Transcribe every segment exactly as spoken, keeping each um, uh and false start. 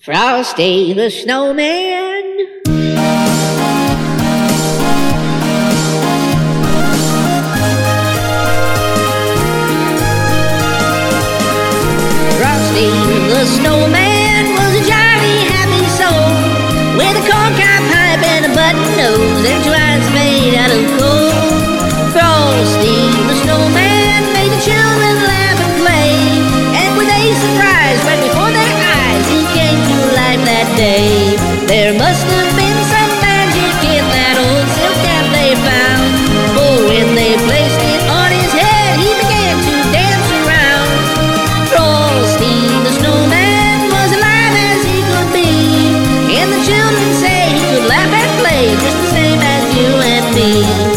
Frosty the Snowman. Frosty the Snowman was a jolly happy soul with a corncob pipe and a button nose and two eyes made out of coal. Frosty the Snowman made the children laugh and play, and with a surprise right before their eyes he came to life that day. There must have been some magic in that old silk cap they found, for when they placed it on his head he began to dance around. Frosty the Snowman was alive as he could be, and the children say he could laugh and play just the same as you and me.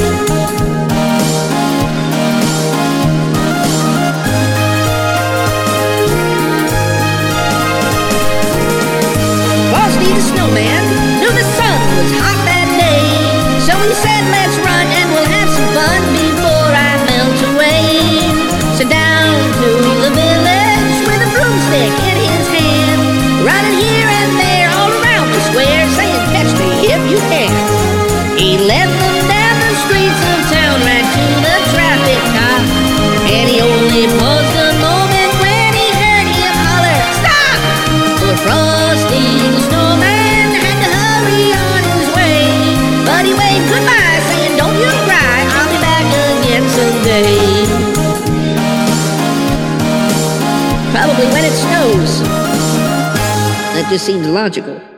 Frosty the Snowman knew the sun was hot that day, so he said, let's run and we'll have some fun before I melt away. So down to the village with a broomstick in his hand, running here and there all around the square, saying, catch me if you can. He led them down the streets of town right to the traffic cop, and he only paused a moment when he heard him holler, stop! For Frosty the Snowman had to hurry on his way, but he waved goodbye saying, don't you cry, I'll be back again someday. Probably when it snows. That just seems logical.